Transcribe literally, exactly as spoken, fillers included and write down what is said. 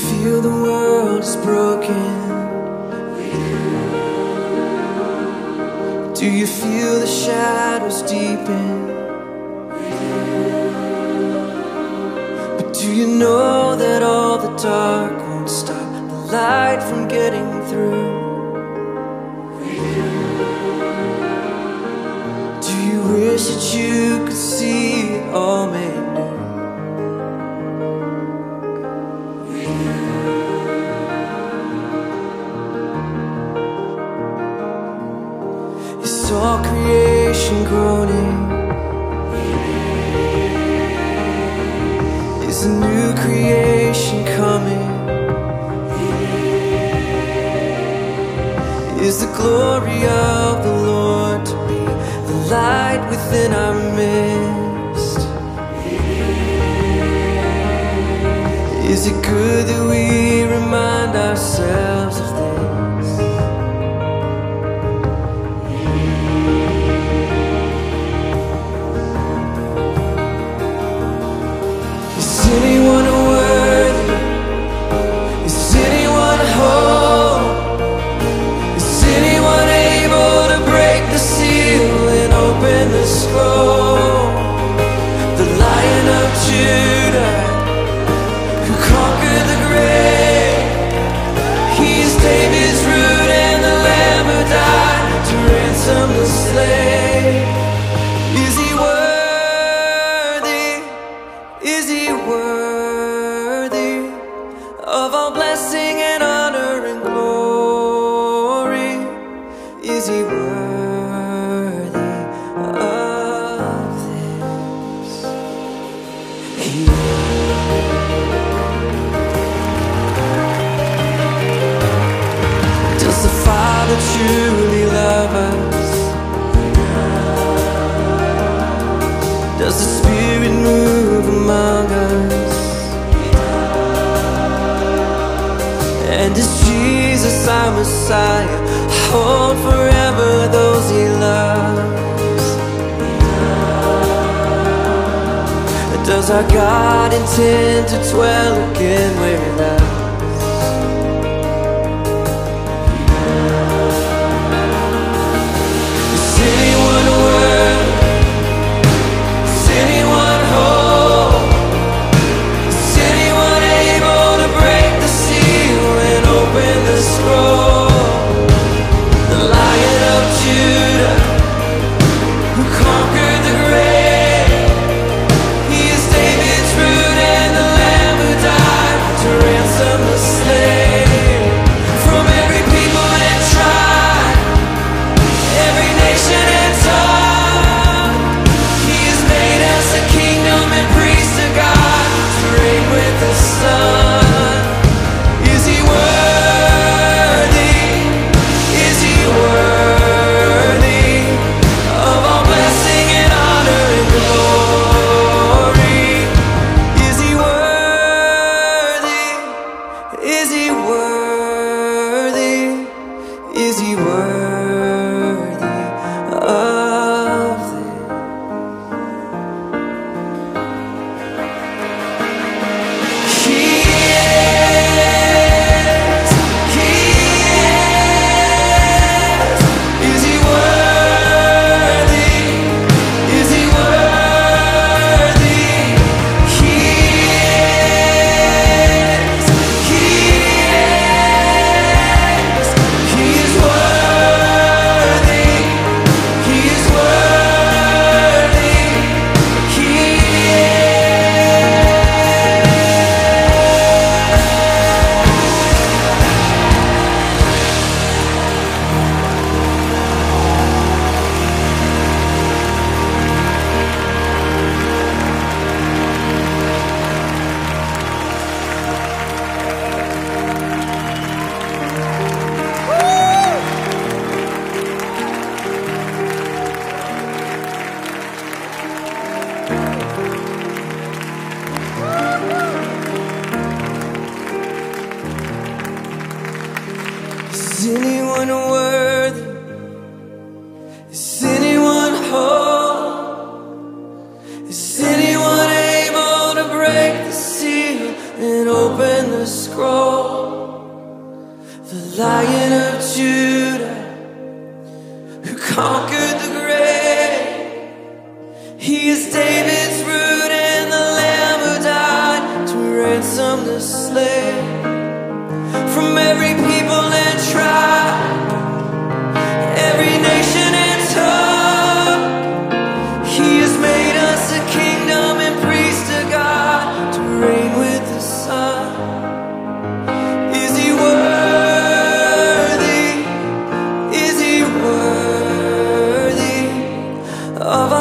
feel the world is broken? Do you feel the shadows deepen? But do you know that all the dark won't stop the light from getting through? Do you wish that you could see it all made new? Is all creation groaning? Is a new creation coming? Is the glory of the Lord to be the light within our midst? Is it good that we remind ourselves of this? Is anyone worthy? Is anyone whole? Is anyone able to break the seal and open the scroll? The Lion of Judah, who conquered the grave, he is David's root and the Lamb who died to ransom the slave. Is he worthy? Is he worthy of all blessing and honor and glory? Is he worthy of this? He Does the Father truly love us? Does the Spirit move among us? And is Jesus our Messiah? Hold forever those he loves. Does our God intend to dwell again with us? Is anyone worthy? Is anyone whole? Is anyone able to break the seal and open the scroll? The Lion of Judah, who conquered the grave, he is David's root and the Lamb who died to ransom the slave. From every people and tribe, every nation and tongue, he has made us a kingdom and priests of God to reign with the Son. Is he worthy? Is he worthy of all blessing of